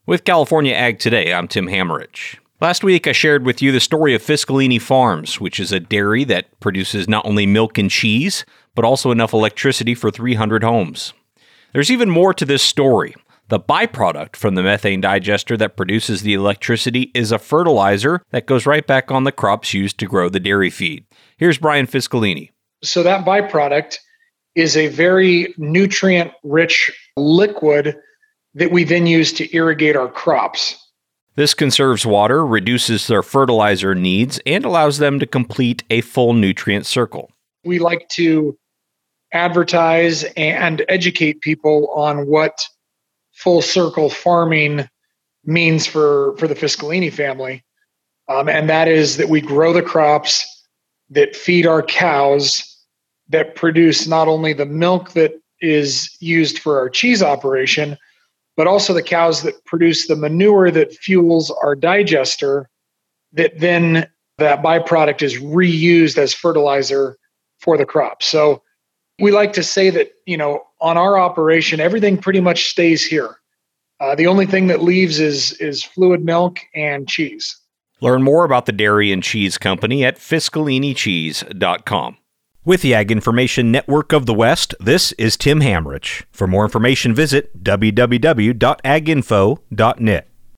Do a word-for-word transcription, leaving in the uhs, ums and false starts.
With California Ag Today, I'm Tim Hammerich. Last week, I shared with you the story of Fiscalini Farms, which is a dairy that produces not only milk and cheese, but also enough electricity for three hundred homes. There's even more to this story. The byproduct from the methane digester that produces the electricity is a fertilizer that goes right back on the crops used to grow the dairy feed. Here's Brian Fiscalini. So that byproduct is a very nutrient-rich liquid that we then use to irrigate our crops. This conserves water, reduces their fertilizer needs, and allows them to complete a full nutrient circle. We like to advertise and educate people on what full circle farming means for, for the Fiscalini family. Um, and that is that we grow the crops that feed our cows, that produce not only the milk that is used for our cheese operation, but also the cows that produce the manure that fuels our digester, that then that byproduct is reused as fertilizer for the crop. So we like to say that, you know, on our operation, everything pretty much stays here. Uh, the only thing that leaves is, is fluid milk and cheese. Learn more about the Dairy and Cheese Company at fiscalini cheese dot com. With the Ag Information Network of the West, this is Tim Hammerich. For more information, visit w w w dot ag info dot net.